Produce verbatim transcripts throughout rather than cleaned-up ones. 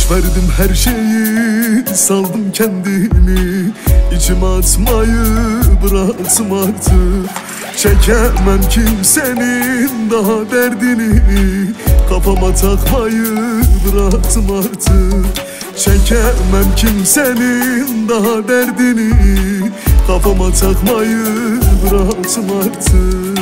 Verdim her şeyi, saldım kendimi. İçime atmayı bıraktım artık. Çekemem kimsenin daha derdini. Kafama takmayı bıraktım artık. Çekemem kimsenin daha derdini. Kafama takmayı bıraktım artık.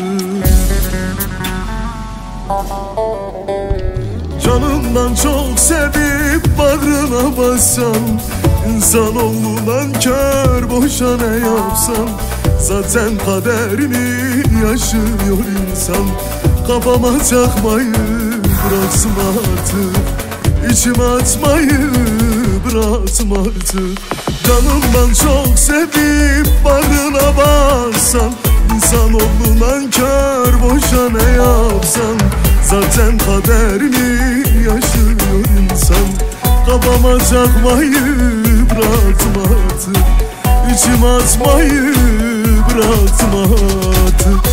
Canımdan çok sevip bağrına bassam, İnsanoğlu nankör, boşa ne yapsam. Zaten kaderini yaşıyor insan. Kafama takmayı bıraksın artık. İçime atmayı bıraktım artık. Canımdan çok sevip bağrına bassam, İnsanoğlu nankör, boşa ne yapsam. Zaten kaderini yaşıyor insan. Kafama takmayı bıraktım artık. İçime atmayı bıraktım artık.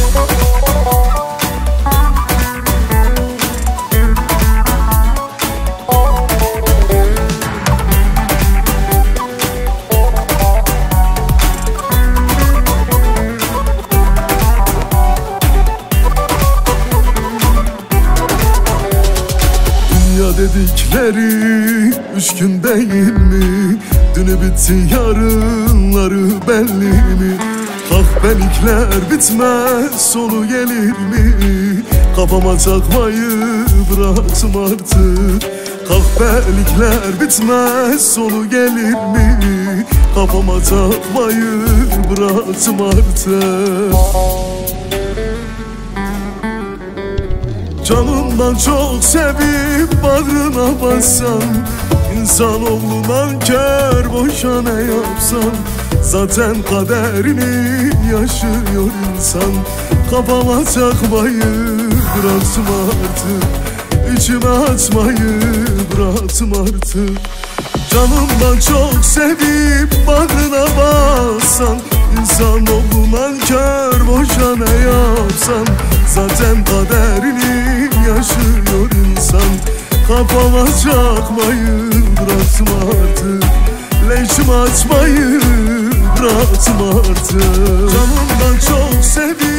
Dedikleri üç gün değil mi? Dünü bitti, yarınları belli mi? Kahpelikler bitmez, sonu gelir mi? Kafama takmayı bıraktım artık. Kahpelikler bitmez, sonu gelir mi? Kafama takmayı bıraktım artık. Canımdan çok sevip bağrına bassam, İnsanoğlu nankör, boşa ne yapsam. Zaten kaderini yaşıyor insan. Kafama takmayı bıraktım artık. İçime atmayı bıraktım artık. Canımdan çok sevip bağrına bassam, İnsanoğlu nankör, boşa ne yapsam. Zaten kaderini yaşıyor insan. Kafama çakmayı bıraktım artık. Leşime atmayı bıraktım artık. Canımdan çok sevdim